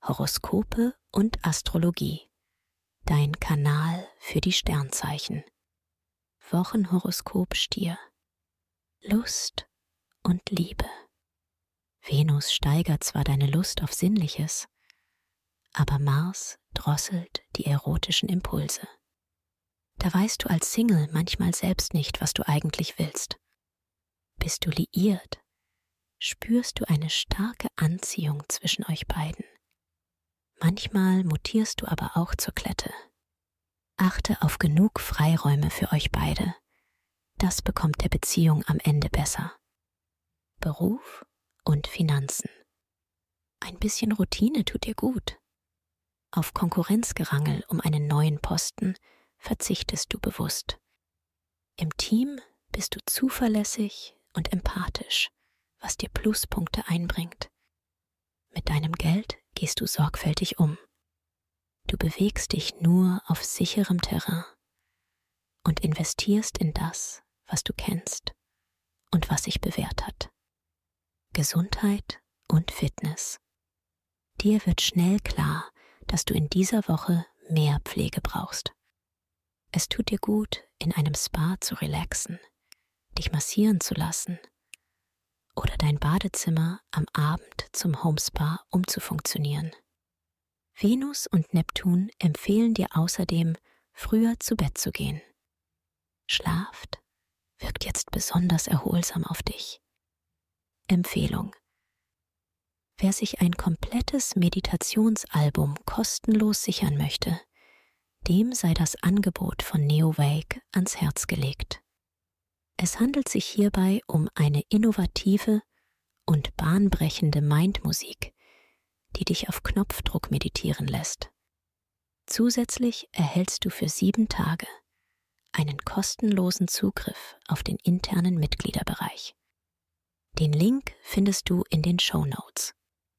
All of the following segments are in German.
Horoskope und Astrologie. Dein Kanal für die Sternzeichen. Wochenhoroskop Stier. Lust und Liebe. Venus steigert zwar deine Lust auf Sinnliches, aber Mars drosselt die erotischen Impulse. Da weißt du als Single manchmal selbst nicht, was du eigentlich willst. Bist du liiert, spürst du eine starke Anziehung zwischen euch beiden. Manchmal mutierst du aber auch zur Klette. Achte auf genug Freiräume für euch beide. Das bekommt der Beziehung am Ende besser. Beruf und Finanzen. Ein bisschen Routine tut dir gut. Auf Konkurrenzgerangel um einen neuen Posten verzichtest du bewusst. Im Team bist du zuverlässig und empathisch, was dir Pluspunkte einbringt. Mit deinem Geld gehst du sorgfältig um. Du bewegst dich nur auf sicherem Terrain und investierst in das, was du kennst und was sich bewährt hat. Gesundheit und Fitness. Dir wird schnell klar, dass du in dieser Woche mehr Pflege brauchst. Es tut dir gut, in einem Spa zu relaxen, dich massieren zu lassen oder dein Badezimmer am Abend zum Homespa umzufunktionieren. Venus und Neptun empfehlen dir außerdem, früher zu Bett zu gehen. Schlaf wirkt jetzt besonders erholsam auf dich. Empfehlung: Wer sich ein komplettes Meditationsalbum kostenlos sichern möchte, dem sei das Angebot von Neowake ans Herz gelegt. Es handelt sich hierbei um eine innovative und bahnbrechende Mindmusik, die dich auf Knopfdruck meditieren lässt. Zusätzlich erhältst du für 7 Tage einen kostenlosen Zugriff auf den internen Mitgliederbereich. Den Link findest du in den Shownotes.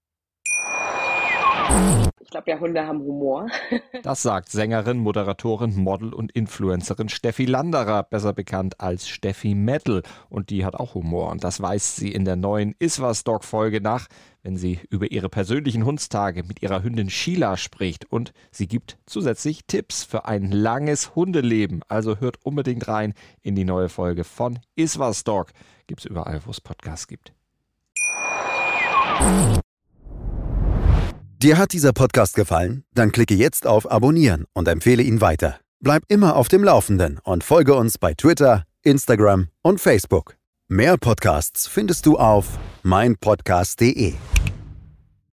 Ich glaube ja, Hunde haben Humor. Das sagt Sängerin, Moderatorin, Model und Influencerin Steffi Landerer, besser bekannt als Steffi Metal. Und die hat auch Humor. Und das weist sie in der neuen Iswas-Dog-Folge nach, wenn sie über ihre persönlichen Hundstage mit ihrer Hündin Sheila spricht. Und sie gibt zusätzlich Tipps für ein langes Hundeleben. Also hört unbedingt rein in die neue Folge von Iswas-Dog. Gibt's überall, wo es Podcasts gibt. Dir hat dieser Podcast gefallen? Dann klicke jetzt auf Abonnieren und empfehle ihn weiter. Bleib immer auf dem Laufenden und folge uns bei Twitter, Instagram und Facebook. Mehr Podcasts findest du auf meinpodcast.de.